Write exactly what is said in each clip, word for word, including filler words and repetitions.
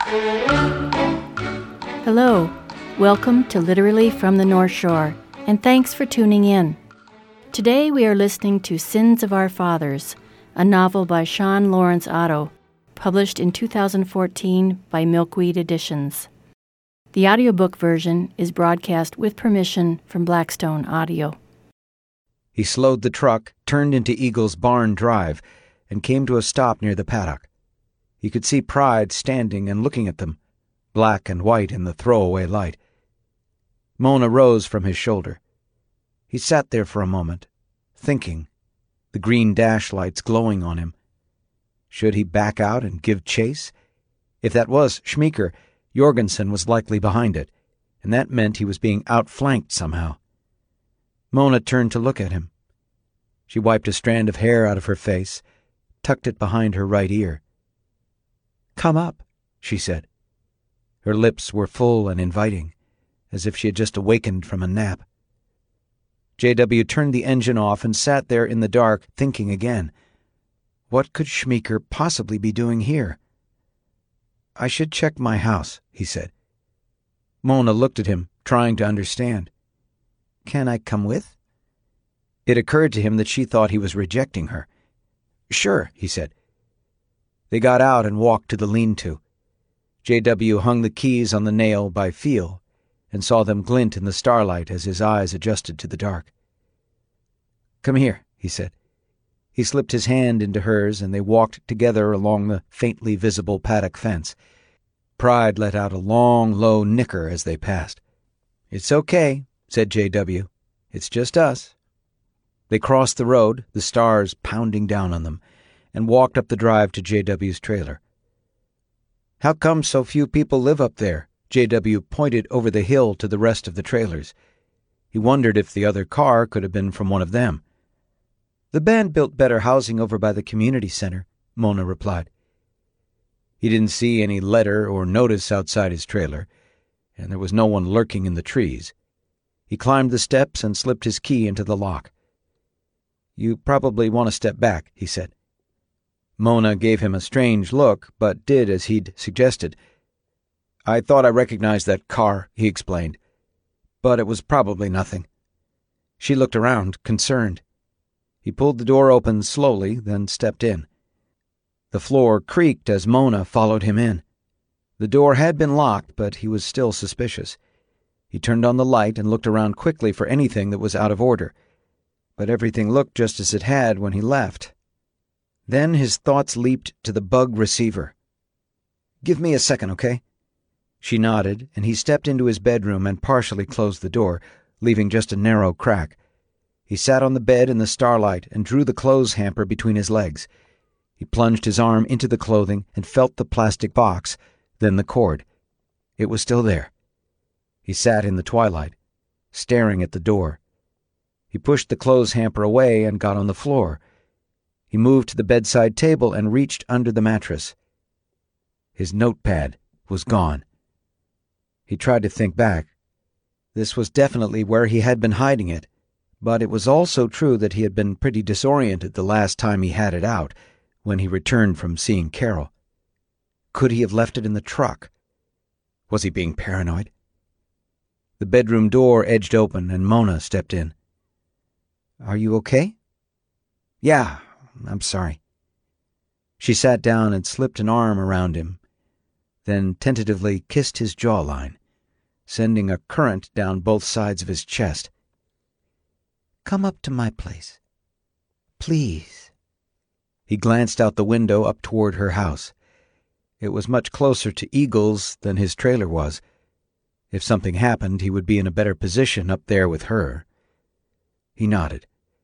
Hello, welcome to Literally from the North Shore, and thanks for tuning in. Today we are listening to Sins of Our Fathers, a novel by Sean Lawrence Otto, published in two thousand fourteen by Milkweed Editions. The audiobook version is broadcast with permission from Blackstone Audio. He slowed the truck, turned into Eagle's Barn Drive, and came to a stop near the paddock. He could see Pride standing and looking at them, black and white in the throwaway light. Mona rose from his shoulder. He sat there for a moment, thinking, the green dash lights glowing on him. Should he back out and give chase? If that was Schmeeker, Jorgensen was likely behind it, and that meant he was being outflanked somehow. Mona turned to look at him. She wiped a strand of hair out of her face, tucked it behind her right ear. "Come up," she said. Her lips were full and inviting, as if she had just awakened from a nap. J W turned the engine off and sat there in the dark, thinking again. What could Schmeeker possibly be doing here? "I should check my house," he said. Mona looked at him, trying to understand. "Can I come with?" It occurred to him that she thought he was rejecting her. "Sure," he said. They got out and walked to the lean-to. J W hung the keys on the nail by feel and saw them glint in the starlight as his eyes adjusted to the dark. "Come here," he said. He slipped his hand into hers, and they walked together along the faintly visible paddock fence. Pride let out a long, low nicker as they passed. "It's okay," said J W. "It's just us." They crossed the road, the stars pounding down on them, and walked up the drive to J W's trailer. "How come so few people live up there?" J W pointed over the hill to the rest of the trailers. He wondered if the other car could have been from one of them. "The band built better housing over by the community center," Mona replied. He didn't see any letter or notice outside his trailer, and there was no one lurking in the trees. He climbed the steps and slipped his key into the lock. "You probably want to step back," he said. Mona gave him a strange look, but did as he'd suggested. "I thought I recognized that car," he explained, "but it was probably nothing." She looked around, concerned. He pulled the door open slowly, then stepped in. The floor creaked as Mona followed him in. The door had been locked, but he was still suspicious. He turned on the light and looked around quickly for anything that was out of order, but everything looked just as it had when he left. Then his thoughts leaped to the bug receiver. "Give me a second, okay?" She nodded, and he stepped into his bedroom and partially closed the door, leaving just a narrow crack. He sat on the bed in the starlight and drew the clothes hamper between his legs. He plunged his arm into the clothing and felt the plastic box, then the cord. It was still there. He sat in the twilight, staring at the door. He pushed the clothes hamper away and got on the floor. He moved to the bedside table and reached under the mattress. His notepad was gone. He tried to think back. This was definitely where he had been hiding it, but it was also true that he had been pretty disoriented the last time he had it out, when he returned from seeing Carol. Could he have left it in the truck? Was he being paranoid? The bedroom door edged open and Mona stepped in. "Are you okay?" "Yeah, I'm sorry." She sat down and slipped an arm around him, then tentatively kissed his jawline, sending a current down both sides of his chest. "Come up to my place. Please." He glanced out the window up toward her house. It was much closer to Eagle's than his trailer was. If something happened, he would be in a better position up there with her. He nodded.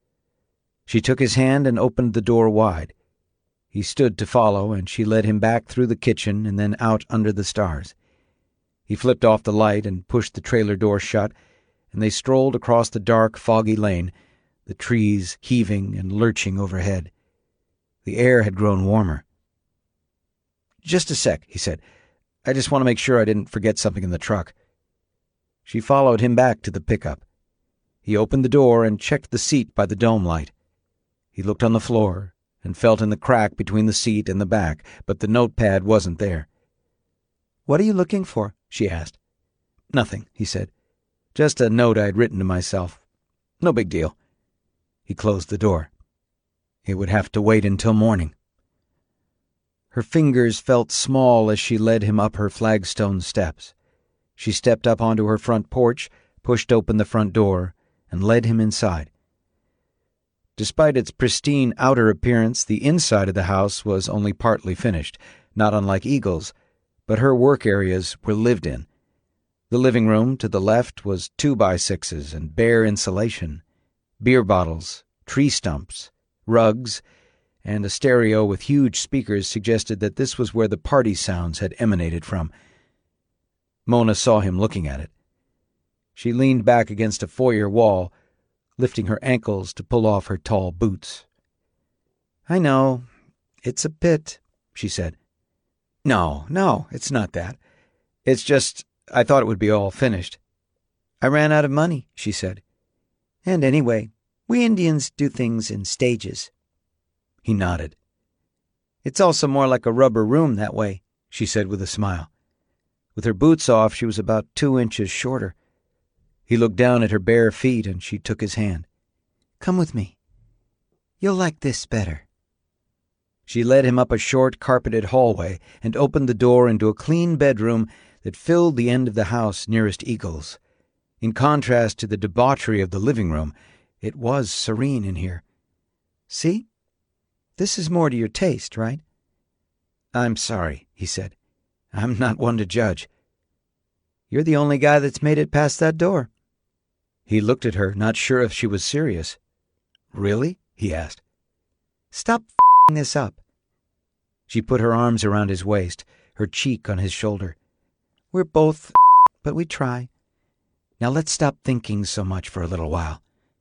She took his hand and opened the door wide. He stood to follow, and she led him back through the kitchen and then out under the stars. He flipped off the light and pushed the trailer door shut, and they strolled across the dark, foggy lane, the trees heaving and lurching overhead. The air had grown warmer. "Just a sec," he said. "I just want to make sure I didn't forget something in the truck." She followed him back to the pickup. He opened the door and checked the seat by the dome light. He looked on the floor and felt in the crack between the seat and the back, but the notepad wasn't there. "What are you looking for?" she asked. "Nothing," he said. "Just a note I'd written to myself. No big deal." He closed the door. It would have to wait until morning. Her fingers felt small as she led him up her flagstone steps. She stepped up onto her front porch, pushed open the front door, and led him inside. Despite its pristine outer appearance, the inside of the house was only partly finished, not unlike Eagle's, but her work areas were lived in. The living room to the left was two by sixes and bare insulation, beer bottles, tree stumps, rugs, and a stereo with huge speakers suggested that this was where the party sounds had emanated from. Mona saw him looking at it. She leaned back against a foyer wall, lifting her ankles to pull off her tall boots. "I know. It's a pit," she said. "No, no, it's not that. It's just I thought it would be all finished." "I ran out of money," she said. "And anyway, we Indians do things in stages." He nodded. "It's also more like a rubber room that way," she said with a smile. With her boots off, she was about two inches shorter. He looked down at her bare feet, and she took his hand. "Come with me. You'll like this better." She led him up a short, carpeted hallway and opened the door into a clean bedroom that filled the end of the house nearest Eagle's. In contrast to the debauchery of the living room, it was serene in here. "See? This is more to your taste, right?" "I'm sorry," he said. "I'm not one to judge." "You're the only guy that's made it past that door." He looked at her, not sure if she was serious. "Really?" he asked. "Stop f***ing this up." She put her arms around his waist, her cheek on his shoulder. "We're both but we try. Now let's stop thinking so much for a little while."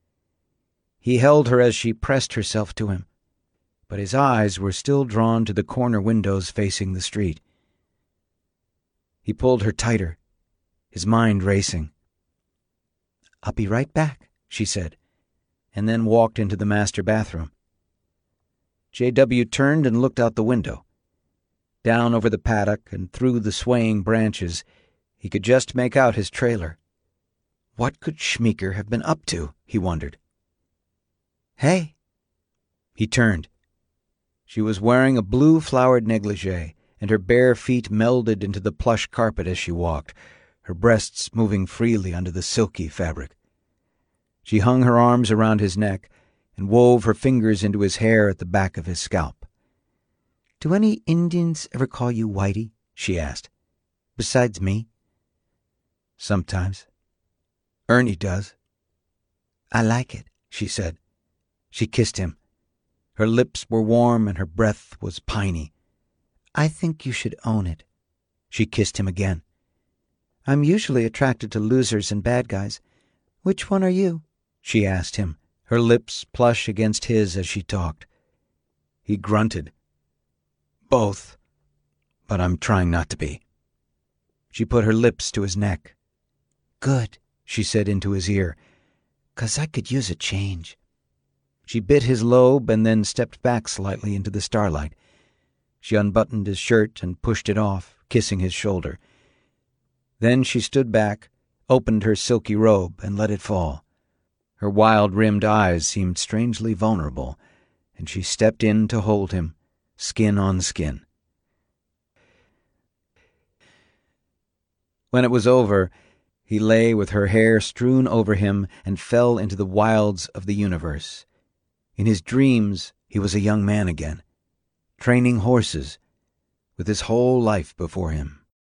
He held her as she pressed herself to him, but his eyes were still drawn to the corner windows facing the street. He pulled her tighter, his mind racing. "I'll be right back," she said, and then walked into the master bathroom. J W turned and looked out the window. Down over the paddock and through the swaying branches, he could just make out his trailer. What could Schmeeker have been up to, he wondered. "Hey!" He turned. She was wearing a blue-flowered negligee, and her bare feet melded into the plush carpet as she walked, her breasts moving freely under the silky fabric. She hung her arms around his neck and wove her fingers into his hair at the back of his scalp. "Do any Indians ever call you Whitey?" she asked. "Besides me?" "Sometimes. Ernie does." "I like it," she said. She kissed him. Her lips were warm and her breath was piney. "I think you should own it." She kissed him again. "I'm usually attracted to losers and bad guys. Which one are you?" she asked him, her lips plush against his as she talked. He grunted. "Both, but I'm trying not to be." She put her lips to his neck. "Good," she said into his ear, "'cause I could use a change." She bit his lobe and then stepped back slightly into the starlight. She unbuttoned his shirt and pushed it off, kissing his shoulder. Then she stood back, opened her silky robe, and let it fall. Her wild-rimmed eyes seemed strangely vulnerable, and she stepped in to hold him, skin on skin. When it was over, he lay with her hair strewn over him and fell into the wilds of the universe. In his dreams, he was a young man again, training horses, with his whole life before him.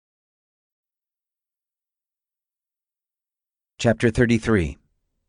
Chapter thirty-three.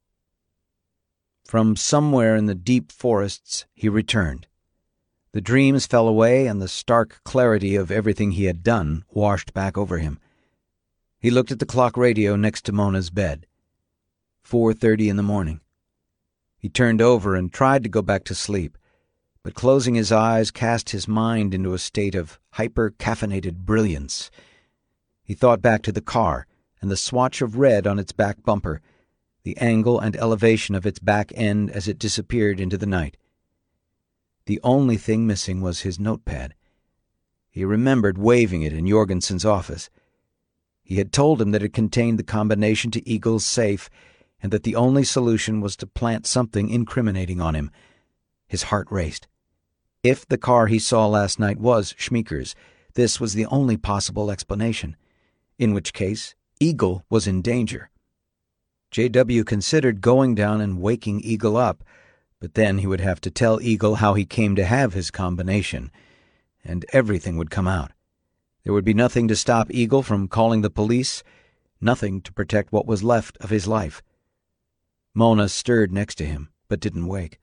From somewhere in the deep forests he returned. The dreams fell away, and the stark clarity of everything he had done washed back over him. He looked at the clock radio next to Mona's bed. Four thirty in the morning. He turned over and tried to go back to sleep, but closing his eyes cast his mind into a state of hyper-caffeinated brilliance. He thought back to the car and the swatch of red on its back bumper, the angle and elevation of its back end as it disappeared into the night. The only thing missing was his notepad. He remembered waving it in Jorgensen's office. He had told him that it contained the combination to Eagle's safe and that the only solution was to plant something incriminating on him. His heart raced. If the car he saw last night was Schmeecker's, this was the only possible explanation, in which case Eagle was in danger. J W considered going down and waking Eagle up, but then he would have to tell Eagle how he came to have his combination, and everything would come out. There would be nothing to stop Eagle from calling the police, nothing to protect what was left of his life. Mona stirred next to him, but didn't wake.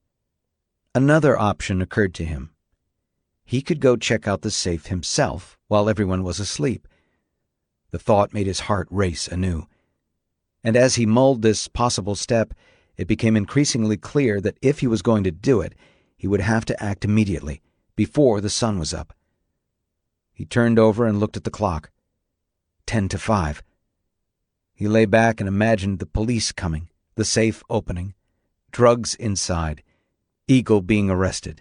Another option occurred to him. He could go check out the safe himself while everyone was asleep. The thought made his heart race anew. And as he mulled this possible step, it became increasingly clear that if he was going to do it, he would have to act immediately, before the sun was up. He turned over and looked at the clock. Ten to five. He lay back and imagined the police coming, the safe opening, drugs inside, Eagle being arrested.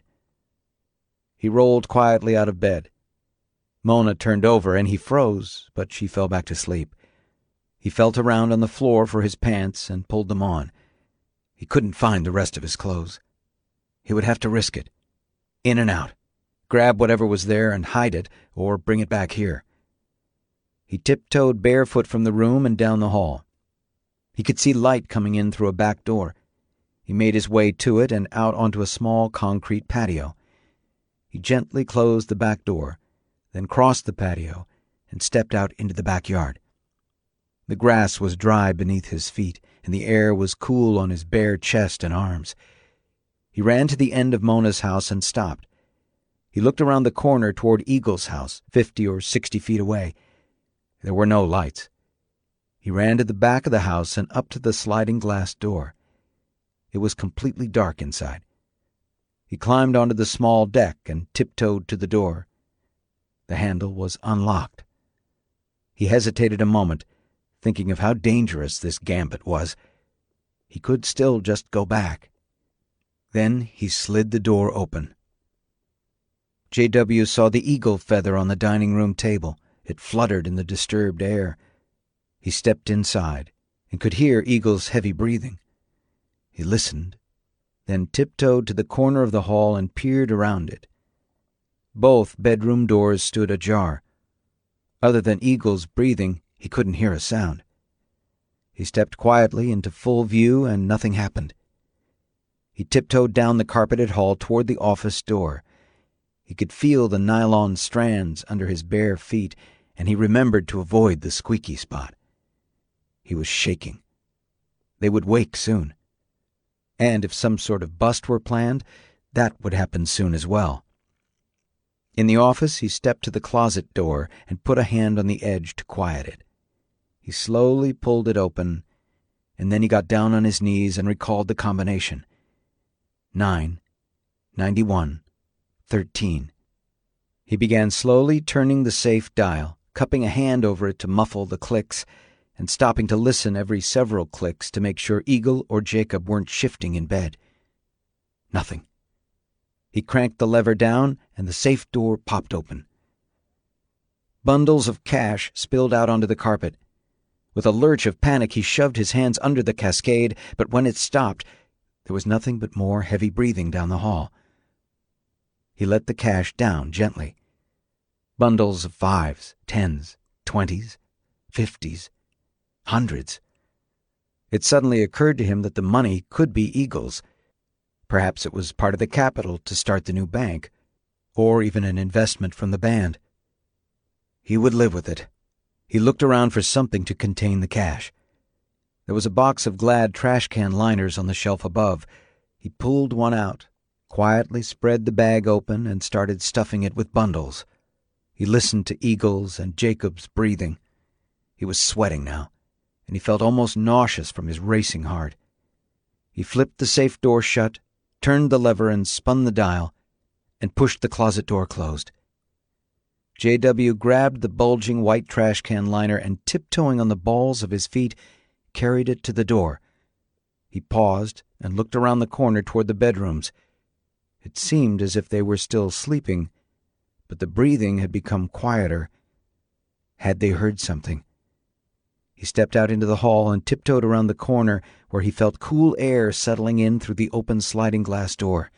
He rolled quietly out of bed. Mona turned over and he froze, but she fell back to sleep. He felt around on the floor for his pants and pulled them on. He couldn't find the rest of his clothes. He would have to risk it. In and out. Grab whatever was there and hide it, or bring it back here. He tiptoed barefoot from the room and down the hall. He could see light coming in through a back door. He made his way to it and out onto a small concrete patio. He gently closed the back door, then crossed the patio and stepped out into the backyard. The grass was dry beneath his feet, and the air was cool on his bare chest and arms. He ran to the end of Mona's house and stopped. He looked around the corner toward Eagle's house, fifty or sixty feet away. There were no lights. He ran to the back of the house and up to the sliding glass door. It was completely dark inside. He climbed onto the small deck and tiptoed to the door. The handle was unlocked. He hesitated a moment, thinking of how dangerous this gambit was. He could still just go back. Then he slid the door open. J W saw the eagle feather on the dining room table. It fluttered in the disturbed air. He stepped inside and could hear Eagle's heavy breathing. He listened, then tiptoed to the corner of the hall and peered around it. Both bedroom doors stood ajar. Other than Eagle's breathing, he couldn't hear a sound. He stepped quietly into full view and nothing happened. He tiptoed down the carpeted hall toward the office door. He could feel the nylon strands under his bare feet, and he remembered to avoid the squeaky spot. He was shaking. They would wake soon. And if some sort of bust were planned, that would happen soon as well. In the office, he stepped to the closet door and put a hand on the edge to quiet it. He slowly pulled it open, and then he got down on his knees and recalled the combination. Nine, ninety-one, thirteen. He began slowly turning the safe dial, cupping a hand over it to muffle the clicks, and stopping to listen every several clicks to make sure Eagle or Jacob weren't shifting in bed. Nothing. He cranked the lever down, and the safe door popped open. Bundles of cash spilled out onto the carpet. With a lurch of panic, he shoved his hands under the cascade, but when it stopped, there was nothing but more heavy breathing down the hall. He let the cash down gently. Bundles of fives, tens, twenties, fifties, hundreds. It suddenly occurred to him that the money could be Eagle's. Perhaps it was part of the capital to start the new bank, or even an investment from the band. He would live with it. He looked around for something to contain the cash. There was a box of Glad trash can liners on the shelf above. He pulled one out, quietly spread the bag open, and started stuffing it with bundles. He listened to Eagle's and Jacob's breathing. He was sweating now, and he felt almost nauseous from his racing heart. He flipped the safe door shut, turned the lever and spun the dial, and pushed the closet door closed. J W grabbed the bulging white trash can liner and, tiptoeing on the balls of his feet, carried it to the door. He paused and looked around the corner toward the bedrooms. It seemed as if they were still sleeping, but the breathing had become quieter. Had they heard something? He stepped out into the hall and tiptoed around the corner where he felt cool air settling in through the open sliding glass door.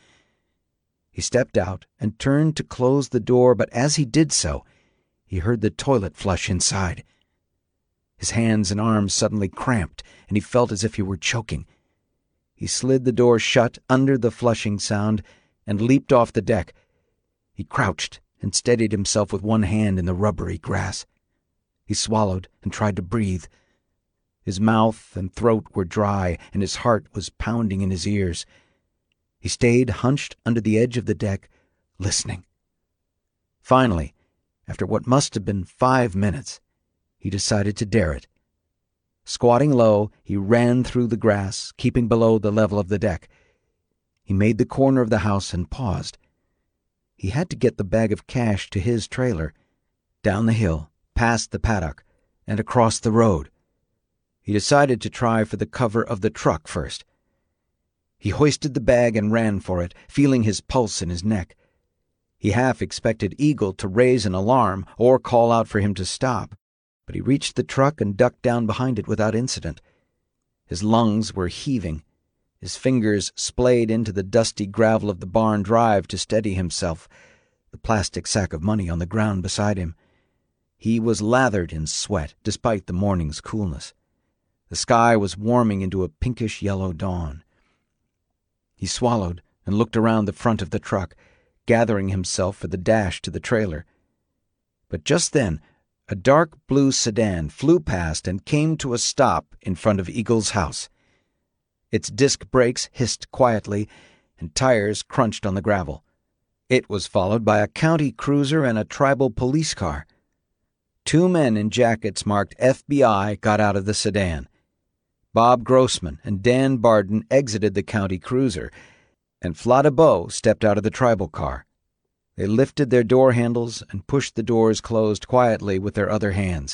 He stepped out and turned to close the door, but as he did so, he heard the toilet flush inside. His hands and arms suddenly cramped, and he felt as if he were choking. He slid the door shut under the flushing sound and leaped off the deck. He crouched and steadied himself with one hand in the rubbery grass. He swallowed and tried to breathe. His mouth and throat were dry, and his heart was pounding in his ears. He stayed hunched under the edge of the deck, listening. Finally, after what must have been five minutes, he decided to dare it. Squatting low, he ran through the grass, keeping below the level of the deck. He made the corner of the house and paused. He had to get the bag of cash to his trailer, down the hill, past the paddock, and across the road. He decided to try for the cover of the truck first. He hoisted the bag and ran for it, feeling his pulse in his neck. He half expected Eagle to raise an alarm or call out for him to stop, but he reached the truck and ducked down behind it without incident. His lungs were heaving. His fingers splayed into the dusty gravel of the barn drive to steady himself, the plastic sack of money on the ground beside him. He was lathered in sweat, despite the morning's coolness. The sky was warming into a pinkish-yellow dawn. He swallowed and looked around the front of the truck, gathering himself for the dash to the trailer. But just then, a dark blue sedan flew past and came to a stop in front of Eagle's house. Its disc brakes hissed quietly, and tires crunched on the gravel. It was followed by a county cruiser and a tribal police car. Two men in jackets marked F B I got out of the sedan. Bob Grossman and Dan Barden exited the county cruiser, and Flada Bow stepped out of the tribal car. They lifted their door handles and pushed the doors closed quietly with their other hands.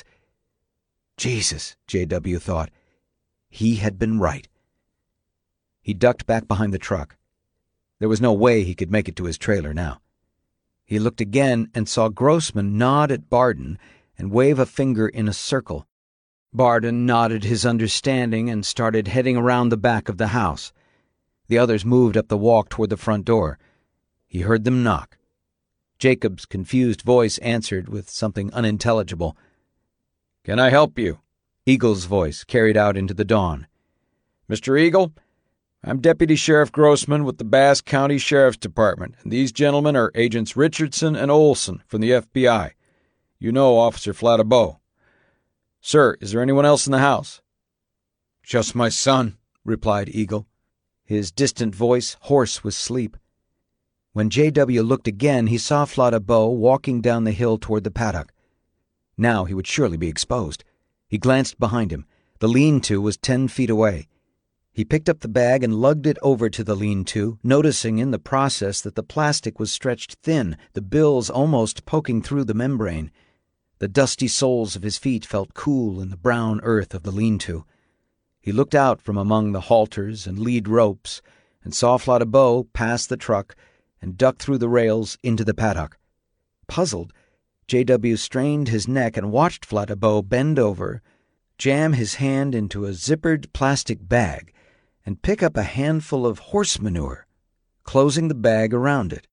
Jesus, J W thought. He had been right. He ducked back behind the truck. There was no way he could make it to his trailer now. He looked again and saw Grossman nod at Barden and wave a finger in a circle. Barden nodded his understanding and started heading around the back of the house. The others moved up the walk toward the front door. He heard them knock. Jacob's confused voice answered with something unintelligible. "Can I help you?" Eagle's voice carried out into the dawn. "Mister Eagle, I'm Deputy Sheriff Grossman with the Bass County Sheriff's Department, and these gentlemen are Agents Richardson and Olson from the F B I. You know Officer Flada Bow. Sir, is there anyone else in the house?" "Just my son," replied Eagle, his distant voice hoarse with sleep. When J W looked again, he saw Flada Bow walking down the hill toward the paddock. Now he would surely be exposed. He glanced behind him. The lean-to was ten feet away. He picked up the bag and lugged it over to the lean-to, noticing in the process that the plastic was stretched thin, the bills almost poking through the membrane. The dusty soles of his feet felt cool in the brown earth of the lean-to. He looked out from among the halters and lead ropes and saw Flada Bow pass the truck and duck through the rails into the paddock. Puzzled, J W strained his neck and watched Flada Bow bend over, jam his hand into a zippered plastic bag, and pick up a handful of horse manure, closing the bag around it.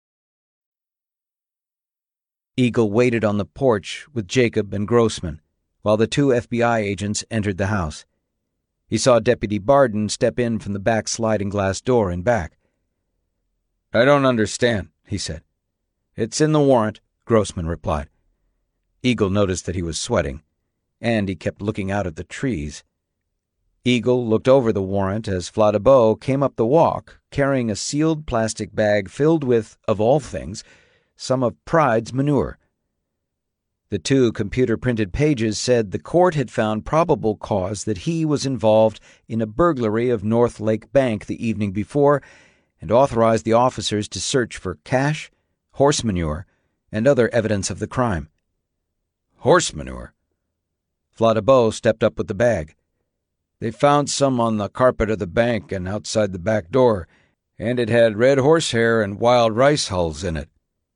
Eagle waited on the porch with Jacob and Grossman, while the two F B I agents entered the house. He saw Deputy Barden step in from the back sliding glass door in back. "I don't understand," he said. "It's in the warrant," Grossman replied. Eagle noticed that he was sweating, and he kept looking out at the trees. Eagle looked over the warrant as Flada Bow came up the walk, carrying a sealed plastic bag filled with, of all things, some of Pride's manure. The two computer-printed pages said the court had found probable cause that he was involved in a burglary of North Lake Bank the evening before and authorized the officers to search for cash, horse manure, and other evidence of the crime. "Horse manure?" Flada Bow stepped up with the bag. "They found some on the carpet of the bank and outside the back door, and it had red horsehair and wild rice hulls in it."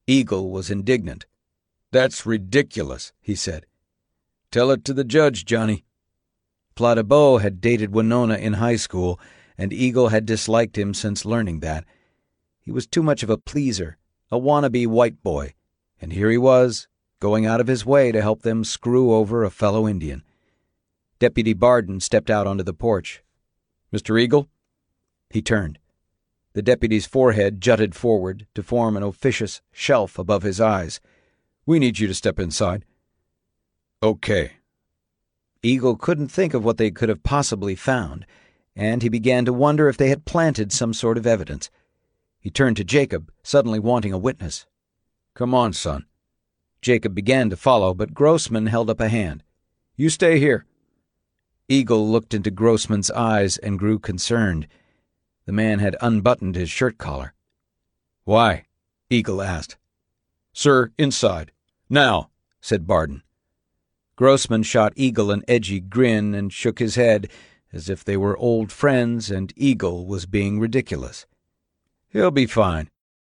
Eagle was indignant. "That's ridiculous," he said. "Tell it to the judge, Johnny." Plata Bow had dated Winona in high school, and Eagle had disliked him since learning that. He was too much of a pleaser, a wannabe white boy, and here he was, going out of his way to help them screw over a fellow Indian. Deputy Barden stepped out onto the porch. "Mister Eagle?" He turned. The deputy's forehead jutted forward to form an officious shelf above his eyes. "We need you to step inside." "Okay." Eagle couldn't think of what they could have possibly found, and he began to wonder if they had planted some sort of evidence. He turned to Jacob, suddenly wanting a witness. "Come on, son." Jacob began to follow, but Grossman held up a hand. "You stay here." Eagle looked into Grossman's eyes and grew concerned. The man had unbuttoned his shirt collar. "Why?" Eagle asked. "Sir, inside. Now," said Barden. Grossman shot Eagle an edgy grin and shook his head, as if they were old friends and Eagle was being ridiculous. "He'll be fine."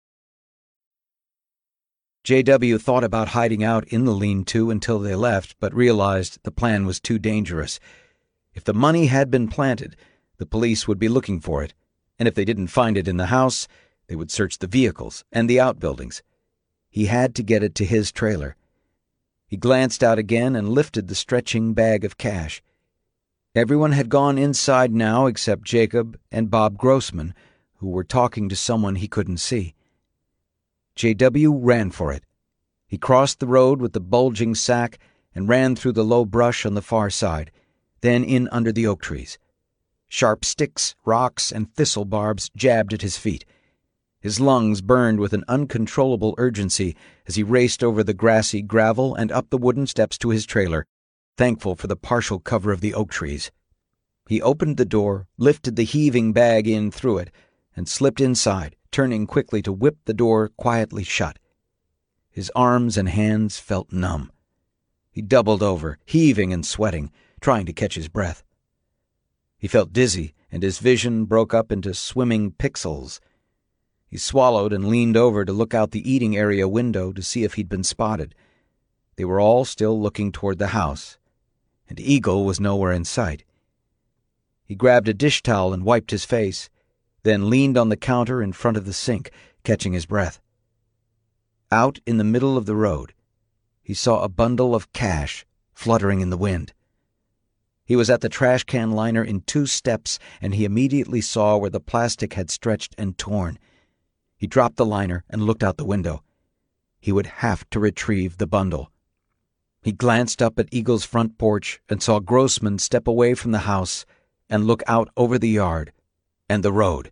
J W thought about hiding out in the lean-to until they left, but realized the plan was too dangerous. If the money had been planted, the police would be looking for it, and if they didn't find it in the house, they would search the vehicles and the outbuildings. He had to get it to his trailer. He glanced out again and lifted the stretching bag of cash. Everyone had gone inside now except Jacob and Bob Grossman, who were talking to someone he couldn't see. J W ran for it. He crossed the road with the bulging sack and ran through the low brush on the far side, then in under the oak trees. Sharp sticks, rocks, and thistle barbs jabbed at his feet. His lungs burned with an uncontrollable urgency as he raced over the grassy gravel and up the wooden steps to his trailer, thankful for the partial cover of the oak trees. He opened the door, lifted the heaving bag in through it, and slipped inside, turning quickly to whip the door quietly shut. His arms and hands felt numb. He doubled over, heaving and sweating, trying to catch his breath. He felt dizzy, and his vision broke up into swimming pixels. He swallowed and leaned over to look out the eating area window to see if he'd been spotted. They were all still looking toward the house, and Eagle was nowhere in sight. He grabbed a dish towel and wiped his face, then leaned on the counter in front of the sink, catching his breath. Out in the middle of the road, he saw a bundle of cash fluttering in the wind. He was at the trash can liner in two steps, and he immediately saw where the plastic had stretched and torn. He dropped the liner and looked out the window. He would have to retrieve the bundle. He glanced up at Eagle's front porch and saw Grossman step away from the house and look out over the yard and the road.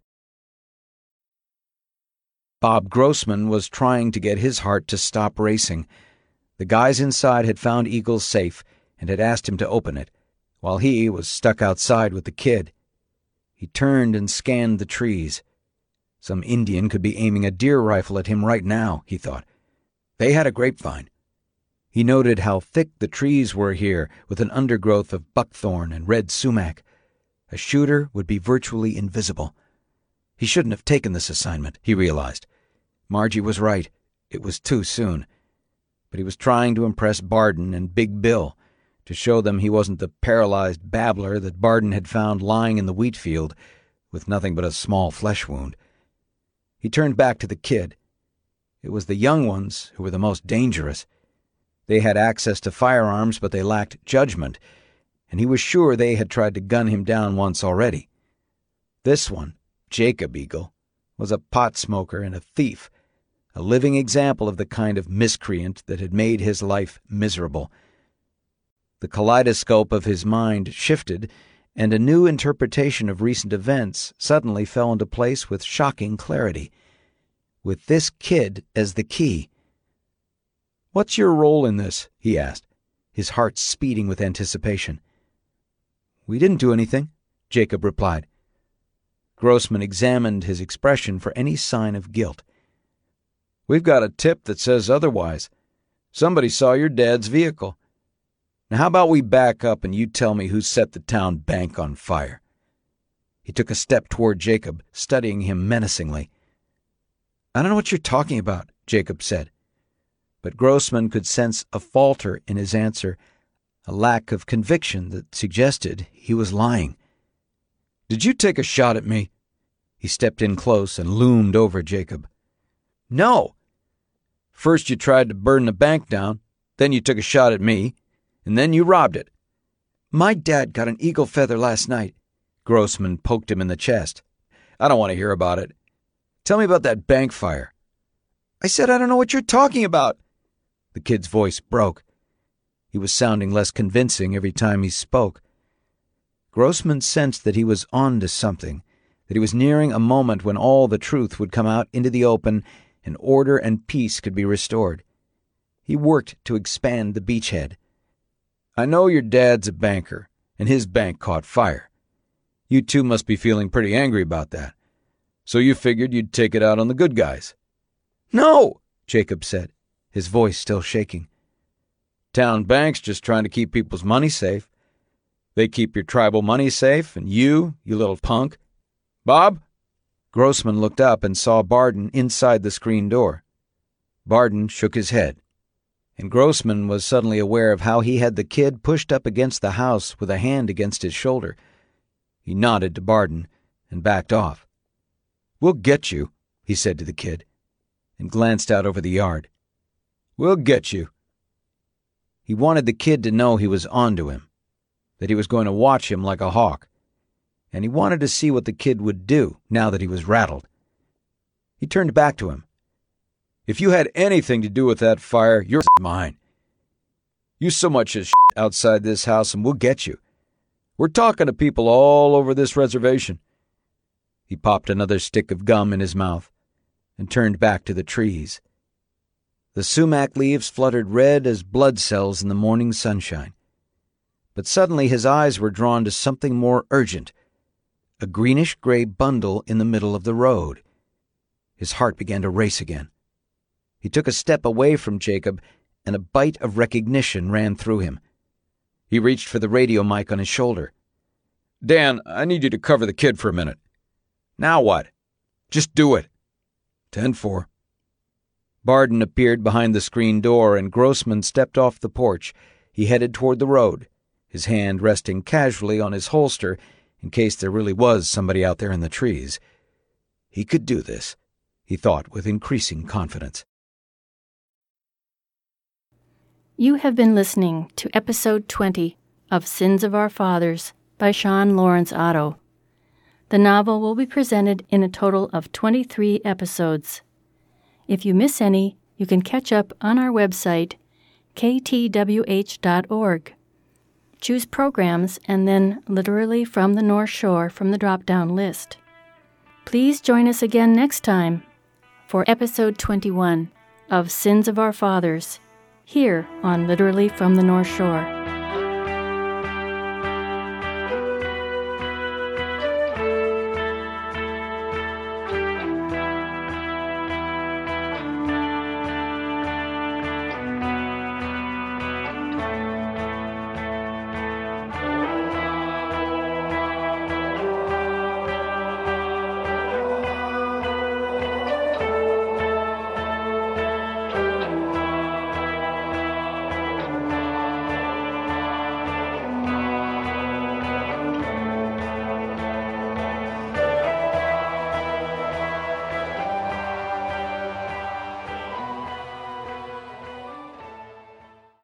Bob Grossman was trying to get his heart to stop racing. The guys inside had found Eagle's safe and had asked him to open it, while he was stuck outside with the kid. He turned and scanned the trees. Some Indian could be aiming a deer rifle at him right now, he thought. They had a grapevine. He noted how thick the trees were here, with an undergrowth of buckthorn and red sumac. A shooter would be virtually invisible. He shouldn't have taken this assignment, he realized. Margie was right. It was too soon. But he was trying to impress Barden and Big Bill, to show them he wasn't the paralyzed babbler that Barden had found lying in the wheat field, with nothing but a small flesh wound. He turned back to the kid. It was the young ones who were the most dangerous. They had access to firearms, but they lacked judgment, and he was sure they had tried to gun him down once already. This one, Jacob Eagle, was a pot smoker and a thief, a living example of the kind of miscreant that had made his life miserable. The kaleidoscope of his mind shifted, and a new interpretation of recent events suddenly fell into place with shocking clarity. With this kid as the key. "What's your role in this?" he asked, his heart speeding with anticipation. "We didn't do anything," Jacob replied. Grossman examined his expression for any sign of guilt. "We've got a tip that says otherwise. Somebody saw your dad's vehicle. Now how about we back up and you tell me who set the town bank on fire?" He took a step toward Jacob, studying him menacingly. "I don't know what you're talking about," Jacob said. but Grossman could sense a falter in his answer, a lack of conviction that suggested he was lying. "Did you take a shot at me?" He stepped in close and loomed over Jacob. "No. First you tried to burn the bank down, then you took a shot at me, and then you robbed it." "My dad got an eagle feather last night." Grossman poked him in the chest. "I don't want to hear about it. Tell me about that bank fire." "I said I don't know what you're talking about." The kid's voice broke. He was sounding less convincing every time he spoke. Grossman sensed that he was on to something, that he was nearing a moment when all the truth would come out into the open and order and peace could be restored. He worked to expand the beachhead. "I know your dad's a banker, and his bank caught fire. You two must be feeling pretty angry about that. So you figured you'd take it out on the good guys." "No," Jacob said, his voice still shaking. "Town bank's just trying to keep people's money safe. They keep your tribal money safe, and you, you little punk. Bob?" Grossman looked up and saw Barden inside the screen door. Barden shook his head, and Grossman was suddenly aware of how he had the kid pushed up against the house with a hand against his shoulder. He nodded to Barden and backed off. "We'll get you," he said to the kid, and glanced out over the yard. "We'll get you." He wanted the kid to know he was onto him, that he was going to watch him like a hawk, and he wanted to see what the kid would do now that he was rattled. He turned back to him. "If you had anything to do with that fire, you're mine. You so much as outside this house and we'll get you. We're talking to people all over this reservation." He popped another stick of gum in his mouth and turned back to the trees. The sumac leaves fluttered red as blood cells in the morning sunshine. But suddenly his eyes were drawn to something more urgent, a greenish-gray bundle in the middle of the road. His heart began to race again. He took a step away from Jacob, and a bite of recognition ran through him. He reached for the radio mic on his shoulder. "Dan, I need you to cover the kid for a minute." "Now what?" "Just do it." ten four. Barden appeared behind the screen door, and Grossman stepped off the porch. He headed toward the road, his hand resting casually on his holster in case there really was somebody out there in the trees. He could do this, he thought with increasing confidence. You have been listening to Episode twenty of Sins of Our Fathers by Sean Lawrence Otto. The novel will be presented in a total of twenty-three episodes. If you miss any, you can catch up on our website, k t w h dot org. Choose Programs and then Literally from the North Shore from the drop-down list. Please join us again next time for Episode twenty-one of Sins of Our Fathers, here on Literally from the North Shore.